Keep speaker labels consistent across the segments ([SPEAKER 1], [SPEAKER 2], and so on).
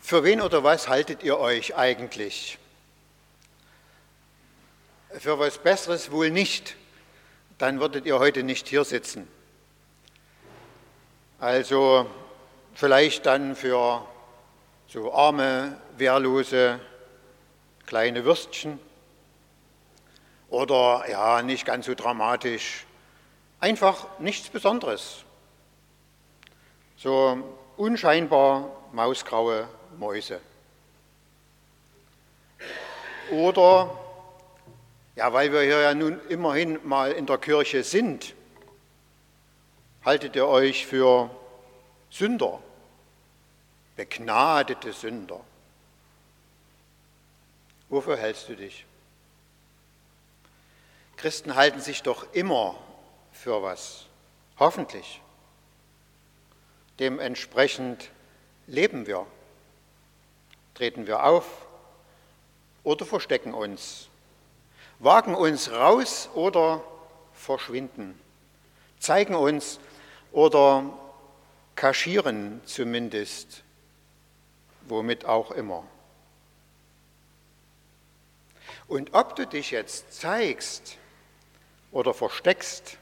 [SPEAKER 1] Für wen oder was haltet ihr euch eigentlich? Für was Besseres wohl nicht, dann würdet ihr heute nicht hier sitzen. Also vielleicht dann für so arme, wehrlose, kleine Würstchen oder ja, nicht ganz so dramatisch, einfach nichts Besonderes. So unscheinbar mausgraue Mäuse. Oder, ja, weil wir hier ja nun immerhin mal in der Kirche sind, haltet ihr euch für Sünder, begnadete Sünder. Wofür hältst du dich? Christen halten sich doch immer für was, hoffentlich. Dementsprechend leben wir, treten wir auf oder verstecken uns, wagen uns raus oder verschwinden, zeigen uns oder kaschieren zumindest, womit auch immer. Und ob du dich jetzt zeigst oder versteckst,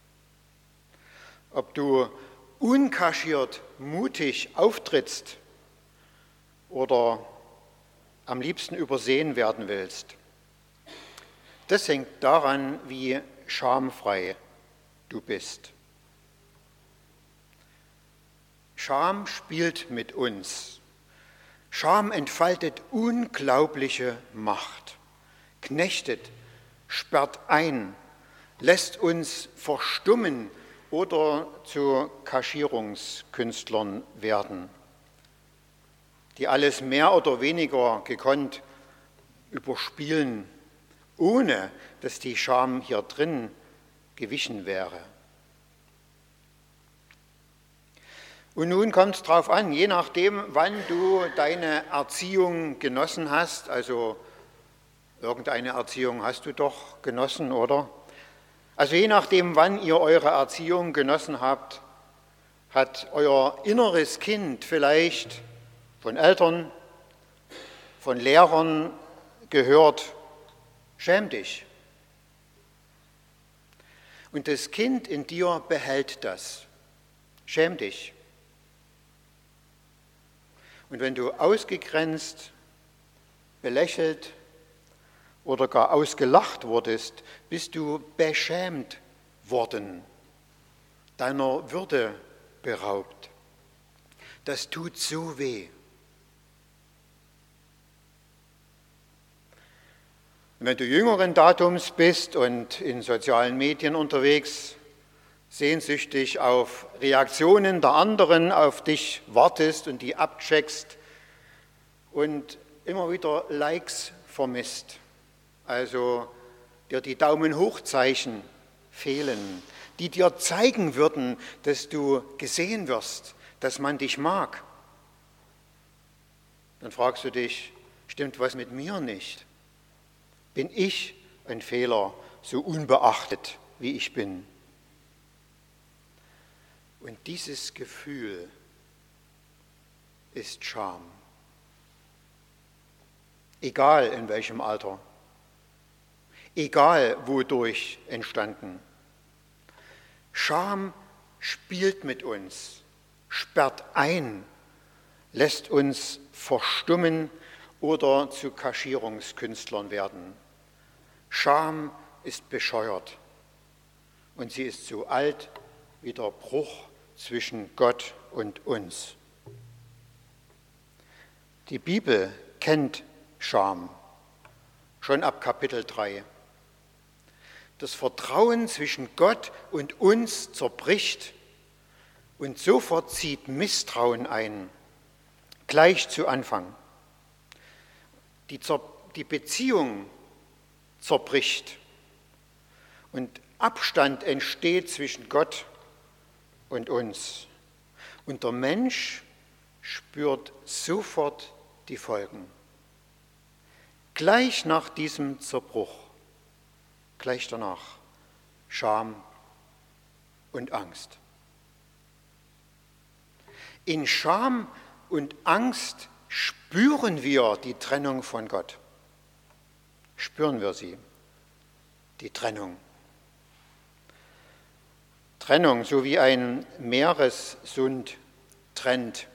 [SPEAKER 1] ob du unkaschiert mutig auftrittst oder am liebsten übersehen werden willst, das hängt daran, wie schamfrei du bist. Scham spielt mit uns. Scham entfaltet unglaubliche Macht, knechtet, sperrt ein, lässt uns verstummen oder zu Kaschierungskünstlern werden, die alles mehr oder weniger gekonnt überspielen, ohne dass die Scham hier drin gewichen wäre. Und nun kommt es darauf an, je nachdem, wann du deine Erziehung genossen hast, also irgendeine Erziehung hast du doch genossen, oder? Also je nachdem, wann ihr eure Erziehung genossen habt, hat euer inneres Kind vielleicht von Eltern, von Lehrern gehört, schäm dich. Und das Kind in dir behält das, schäm dich. Und wenn du ausgegrenzt, belächelt oder gar ausgelacht wurdest, bist du beschämt worden, deiner Würde beraubt. Das tut so weh. Und wenn du jüngeren Datums bist und in sozialen Medien unterwegs, sehnsüchtig auf Reaktionen der anderen, auf dich wartest und die abcheckst und immer wieder Likes vermisst, also dir die Daumen-Hoch-Zeichen fehlen, die dir zeigen würden, dass du gesehen wirst, dass man dich mag, dann fragst du dich, stimmt was mit mir nicht? Bin ich ein Fehler, so unbeachtet wie ich bin? Und dieses Gefühl ist Scham. Egal in welchem Alter, egal wodurch entstanden. Scham spielt mit uns, sperrt ein, lässt uns verstummen oder zu Kaschierungskünstlern werden. Scham ist bescheuert und sie ist so alt wie der Bruch zwischen Gott und uns. Die Bibel kennt Scham, schon ab Kapitel 3. Das Vertrauen zwischen Gott und uns zerbricht und sofort zieht Misstrauen ein, gleich zu Anfang. Die Beziehung zerbricht und Abstand entsteht zwischen Gott und uns. Und der Mensch spürt sofort die Folgen. Gleich nach diesem Zerbruch, gleich danach Scham und Angst. In Scham und Angst spüren wir die Trennung von Gott. Spüren wir sie, die Trennung. Trennung, so wie ein Meeressund trennt.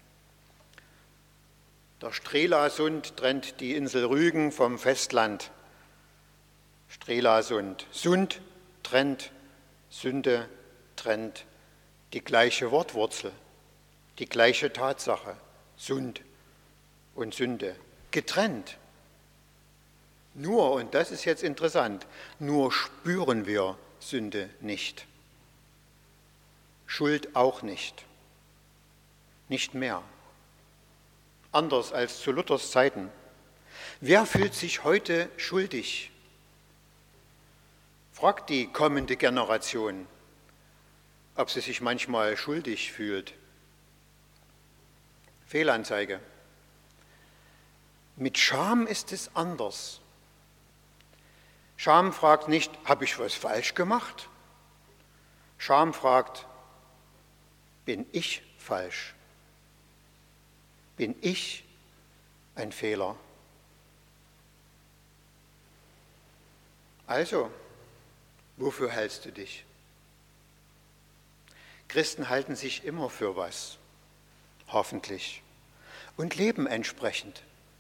[SPEAKER 1] Der Strelasund trennt die Insel Rügen vom Festland. Strelasund. Sund trennt, Sünde trennt, die gleiche Wortwurzel, die gleiche Tatsache. Sund und Sünde. Getrennt. Nur, und das ist jetzt interessant, nur spüren wir Sünde nicht. Schuld auch nicht. Nicht mehr. Anders als zu Luthers Zeiten. Wer fühlt sich heute schuldig? Fragt die kommende Generation, ob sie sich manchmal schuldig fühlt. Fehlanzeige. Mit Scham ist es anders. Scham fragt nicht, habe ich was falsch gemacht? Scham fragt, bin ich falsch? Bin ich ein Fehler? Also, wofür hältst du dich? Christen halten sich immer für was, hoffentlich, und leben entsprechend.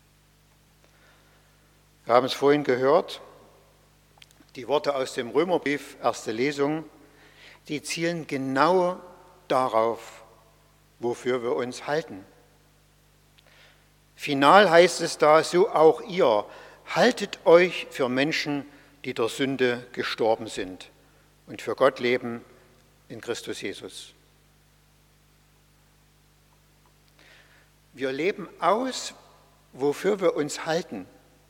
[SPEAKER 1] Wir haben es vorhin gehört, die Worte aus dem Römerbrief, erste Lesung, die zielen genau darauf, wofür wir uns halten. Final heißt es da, so auch ihr, haltet euch für Menschen, die der Sünde gestorben sind und für Gott leben in Christus Jesus. Wir leben aus, wofür wir uns halten.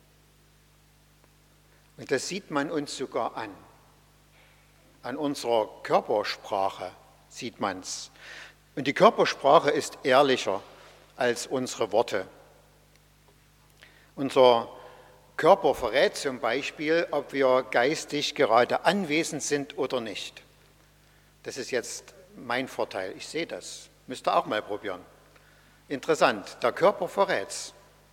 [SPEAKER 1] Und das sieht man uns sogar an. An unserer Körpersprache sieht man es. Und die Körpersprache ist ehrlicher als unsere Worte. Unser Körper verrät zum Beispiel, ob wir geistig gerade anwesend sind oder nicht. Das ist jetzt mein Vorteil. Ich sehe das. Müsst ihr auch mal probieren. Interessant. Der Körper verrät's.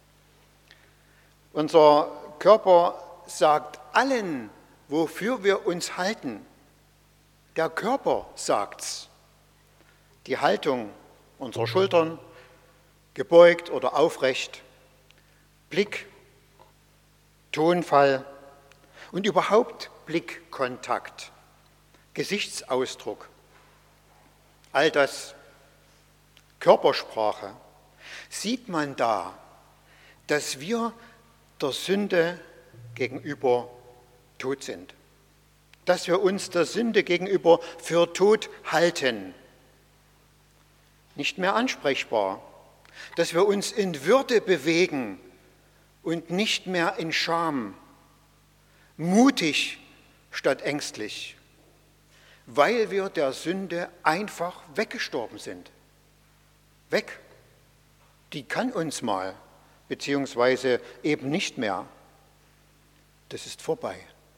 [SPEAKER 1] Unser Körper sagt allen, wofür wir uns halten. Der Körper sagt's. Die Haltung unserer Schultern, gebeugt oder aufrecht, Blick, Tonfall und überhaupt Blickkontakt, Gesichtsausdruck. All das, Körpersprache, sieht man da, dass wir der Sünde gegenüber tot sind. Dass wir uns der Sünde gegenüber für tot halten. Nicht mehr ansprechbar. Dass wir uns in Würde bewegen und nicht mehr in Scham. Mutig statt ängstlich. Weil wir der Sünde einfach weggestorben sind. Weg. Die kann uns mal, beziehungsweise eben nicht mehr. Das ist vorbei.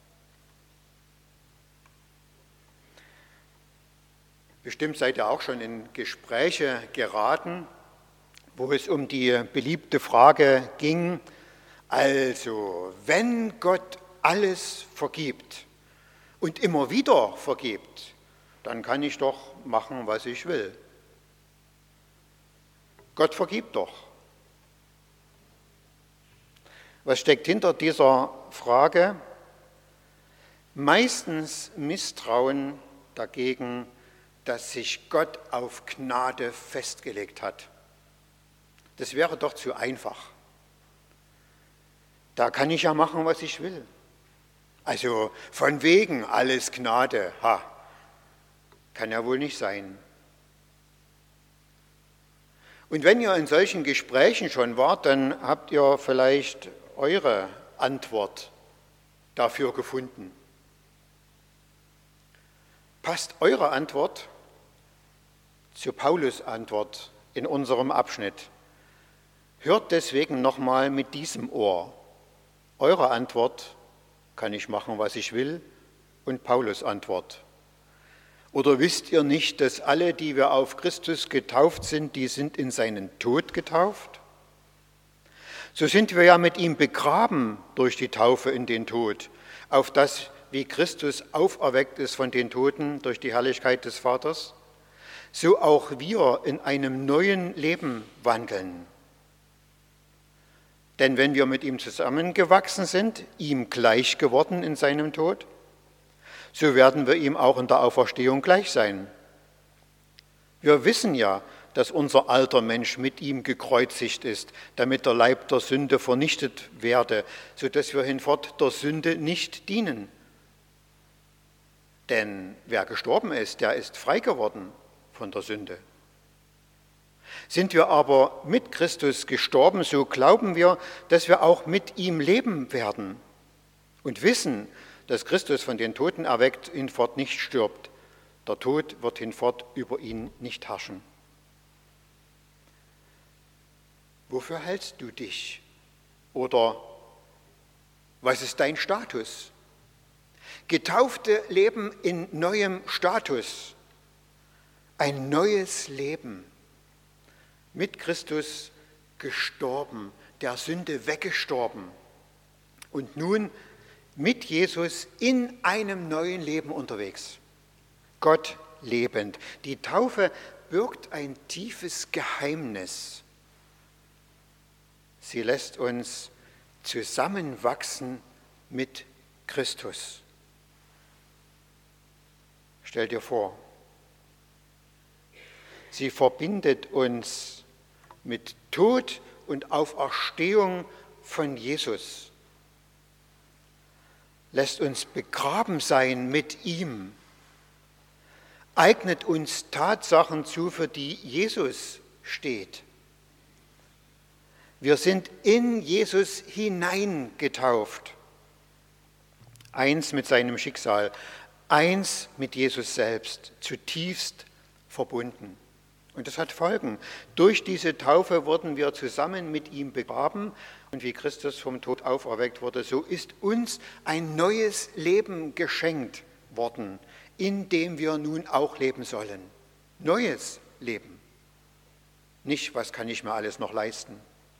[SPEAKER 1] Bestimmt seid ihr auch schon in Gespräche geraten, wo es um die beliebte Frage ging, also wenn Gott alles vergibt und immer wieder vergibt, dann kann ich doch machen, was ich will. Gott vergibt doch. Was steckt hinter dieser Frage? Meistens Misstrauen dagegen, dass sich Gott auf Gnade festgelegt hat. Das wäre doch zu einfach. Da kann ich ja machen, was ich will. Also von wegen alles Gnade, kann ja wohl nicht sein. Und wenn ihr in solchen Gesprächen schon wart, dann habt ihr vielleicht eure Antwort dafür gefunden. Passt eure Antwort zu Paulus' Antwort in unserem Abschnitt? Hört deswegen nochmal mit diesem Ohr. Eure Antwort, kann ich machen, was ich will, und Paulus' Antwort. Oder wisst ihr nicht, dass alle, die wir auf Christus getauft sind, die sind in seinen Tod getauft? So sind wir ja mit ihm begraben durch die Taufe in den Tod, auf das, wie Christus auferweckt ist von den Toten durch die Herrlichkeit des Vaters, so auch wir in einem neuen Leben wandeln. Denn wenn wir mit ihm zusammengewachsen sind, ihm gleich geworden in seinem Tod, so werden wir ihm auch in der Auferstehung gleich sein. Wir wissen ja, dass unser alter Mensch mit ihm gekreuzigt ist, damit der Leib der Sünde vernichtet werde, sodass wir hinfort der Sünde nicht dienen. Denn wer gestorben ist, der ist frei geworden von der Sünde. Sind wir aber mit Christus gestorben, so glauben wir, dass wir auch mit ihm leben werden und wissen, dass Christus von den Toten erweckt hinfort nicht stirbt. Der Tod wird hinfort über ihn nicht herrschen. Wofür hältst du dich? Oder was ist dein Status? Getaufte leben in neuem Status. Ein neues Leben. Mit Christus gestorben, der Sünde weggestorben. Und nun mit Jesus in einem neuen Leben unterwegs. Gott lebend. Die Taufe birgt ein tiefes Geheimnis. Sie lässt uns zusammenwachsen mit Christus. Stell dir vor, sie verbindet uns mit Tod und Auferstehung von Jesus, lässt uns begraben sein mit ihm, eignet uns Tatsachen zu, für die Jesus steht. Wir sind in Jesus hineingetauft, eins mit seinem Schicksal, eins mit Jesus selbst, zutiefst verbunden. Und das hat Folgen. Durch diese Taufe wurden wir zusammen mit ihm begraben und wie Christus vom Tod auferweckt wurde, so ist uns ein neues Leben geschenkt worden, in dem wir nun auch leben sollen. Neues Leben. Nicht, was kann ich mir alles noch leisten.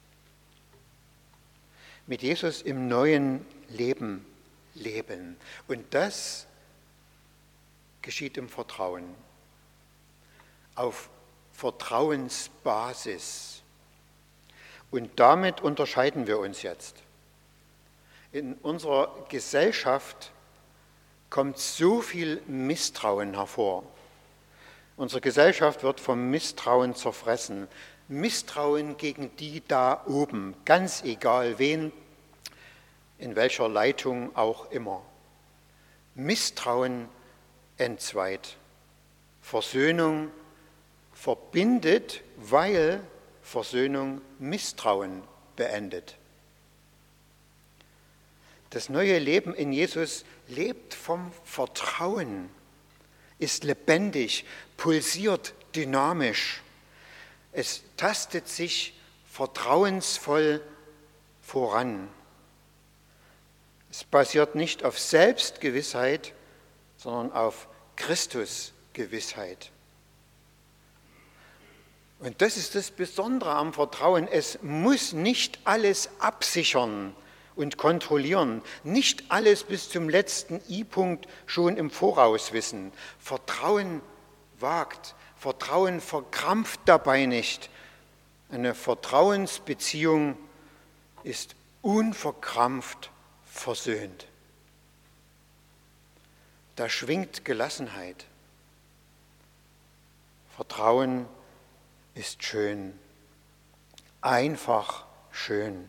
[SPEAKER 1] Mit Jesus im neuen Leben leben. Und das geschieht im Vertrauen. Auf Vertrauensbasis. Und damit unterscheiden wir uns jetzt. In unserer Gesellschaft kommt so viel Misstrauen hervor. Unsere Gesellschaft wird vom Misstrauen zerfressen. Misstrauen gegen die da oben, ganz egal wen, in welcher Leitung auch immer. Misstrauen entzweit. Versöhnung verbindet, weil Versöhnung Misstrauen beendet. Das neue Leben in Jesus lebt vom Vertrauen, ist lebendig, pulsiert dynamisch. Es tastet sich vertrauensvoll voran. Es basiert nicht auf Selbstgewissheit, sondern auf Christusgewissheit. Und das ist das Besondere am Vertrauen. Es muss nicht alles absichern und kontrollieren, nicht alles bis zum letzten I-Punkt schon im Voraus wissen. Vertrauen wagt, Vertrauen verkrampft dabei nicht. Eine Vertrauensbeziehung ist unverkrampft versöhnt. Da schwingt Gelassenheit. Vertrauen ist schön, einfach schön.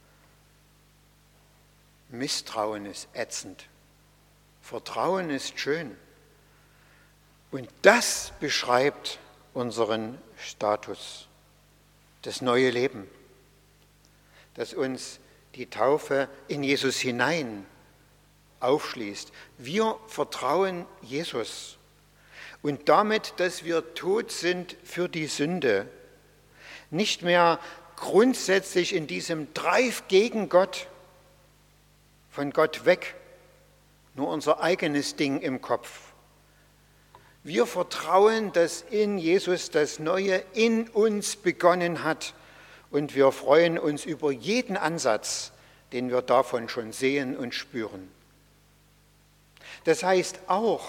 [SPEAKER 1] Misstrauen ist ätzend. Vertrauen ist schön. Und das beschreibt unseren Status, das neue Leben, das uns die Taufe in Jesus hinein aufschließt. Wir vertrauen Jesus und damit, dass wir tot sind für die Sünde, nicht mehr grundsätzlich in diesem Drive gegen Gott, von Gott weg, nur unser eigenes Ding im Kopf. Wir vertrauen, dass in Jesus das Neue in uns begonnen hat und wir freuen uns über jeden Ansatz, den wir davon schon sehen und spüren. Das heißt auch,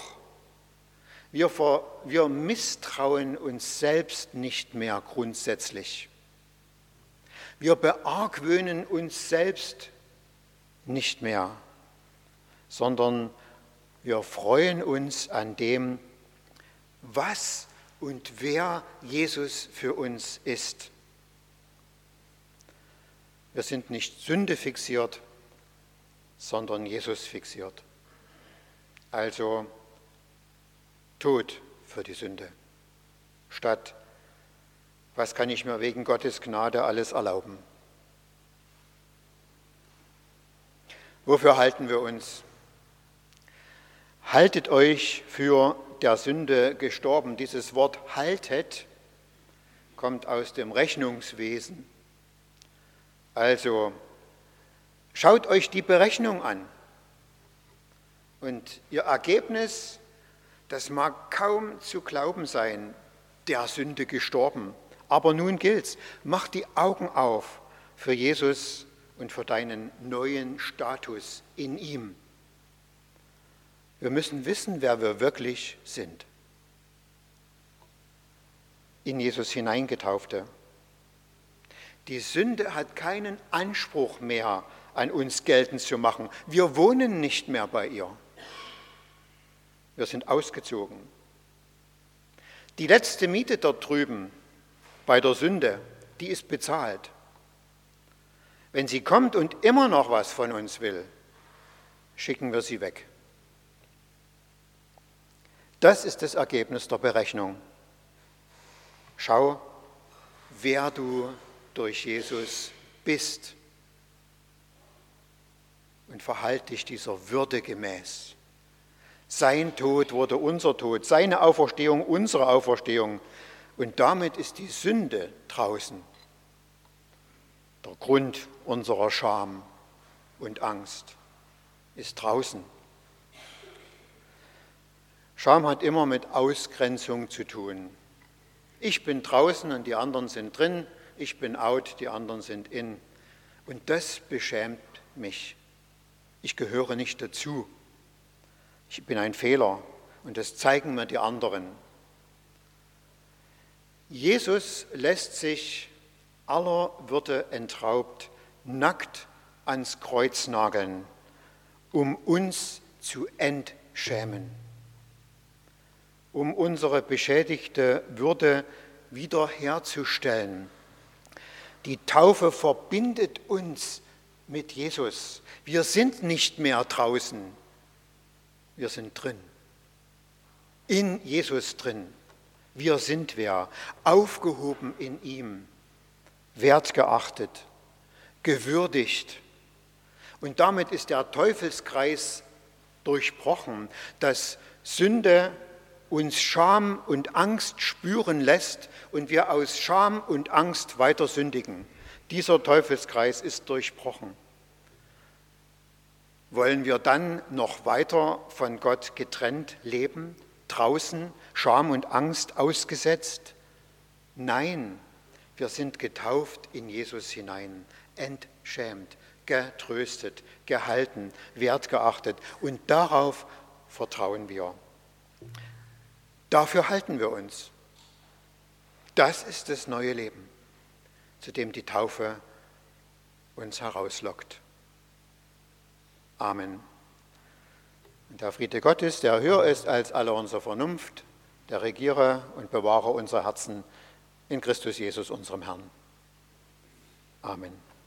[SPEAKER 1] wir misstrauen uns selbst nicht mehr grundsätzlich. Wir beargwöhnen uns selbst nicht mehr, sondern wir freuen uns an dem, was und wer Jesus für uns ist. Wir sind nicht Sünde fixiert, sondern Jesus fixiert. Also Tod für die Sünde, statt was kann ich mir wegen Gottes Gnade alles erlauben. Wofür halten wir uns? Haltet euch für der Sünde gestorben. Dieses Wort haltet kommt aus dem Rechnungswesen. Also schaut euch die Berechnung an. Und ihr Ergebnis, das mag kaum zu glauben sein, der Sünde gestorben. Aber nun gilt's, mach die Augen auf für Jesus und für deinen neuen Status in ihm. Wir müssen wissen, wer wir wirklich sind. In Jesus hineingetaufte. Die Sünde hat keinen Anspruch mehr, an uns geltend zu machen. Wir wohnen nicht mehr bei ihr. Wir sind ausgezogen. Die letzte Miete dort drüben bei der Sünde, die ist bezahlt. Wenn sie kommt und immer noch was von uns will, schicken wir sie weg. Das ist das Ergebnis der Berechnung. Schau, wer du durch Jesus bist und verhalte dich dieser Würde gemäß. Sein Tod wurde unser Tod, seine Auferstehung unsere Auferstehung. Und damit ist die Sünde draußen, der Grund unserer Scham und Angst ist draußen. Scham hat immer mit Ausgrenzung zu tun. Ich bin draußen und die anderen sind drin, ich bin out, die anderen sind in. Und das beschämt mich. Ich gehöre nicht dazu. Ich bin ein Fehler und das zeigen mir die anderen. Jesus lässt sich aller Würde entraubt, nackt ans Kreuz nageln, um uns zu entschämen, um unsere beschädigte Würde wiederherzustellen. Die Taufe verbindet uns mit Jesus. Wir sind nicht mehr draußen, wir sind drin, in Jesus drin. Wir sind wer, aufgehoben in ihm, wertgeachtet, gewürdigt. Und damit ist der Teufelskreis durchbrochen, dass Sünde uns Scham und Angst spüren lässt und wir aus Scham und Angst weiter sündigen. Dieser Teufelskreis ist durchbrochen. Wollen wir dann noch weiter von Gott getrennt leben? Draußen, Scham und Angst ausgesetzt? Nein, wir sind getauft in Jesus hinein, entschämt, getröstet, gehalten, wertgeachtet und darauf vertrauen wir. Dafür halten wir uns. Das ist das neue Leben, zu dem die Taufe uns herauslockt. Amen. Und der Friede Gottes, der höher ist als alle unsere Vernunft, der regiere und bewahre unsere Herzen in Christus Jesus, unserem Herrn. Amen.